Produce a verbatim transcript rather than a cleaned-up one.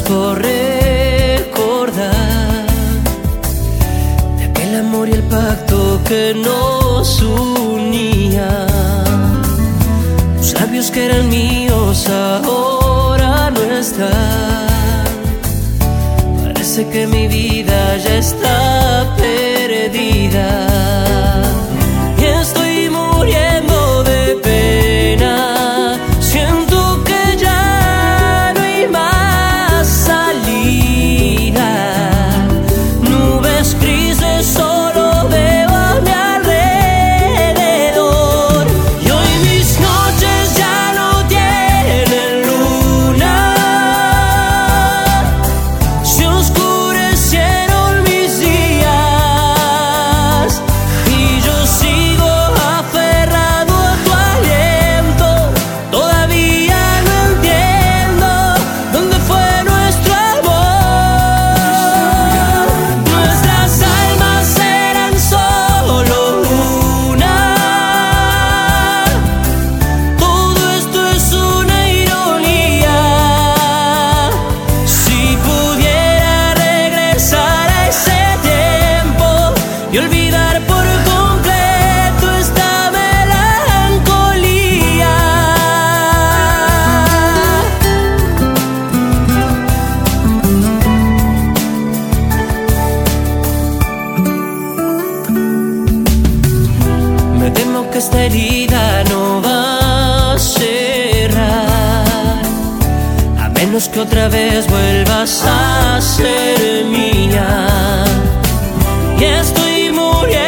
por recordar de aquel amor y el pacto que nos unía. Los labios que eran míos ahora no están. Parece que mi vida ya está perdida. Y estoy muriendo de pena. Siento que ya no hay más salida. Nubes grises solo veo a mi alrededor. Y hoy mis noches ya no tienen luna. Se oscurecieron mis días y yo sigo aferrado a tu aliento. Todavía no entiendo dónde fue nuestro amor. Nuestras almas eran solo una. Todo esto es una ironía. Si pudiera regresar a ese tiempo y olvidar por completo esta melancolía. Me temo que esta herida no va a cerrar, a menos que otra vez vuelvas a ser mía. Y estoy muriendo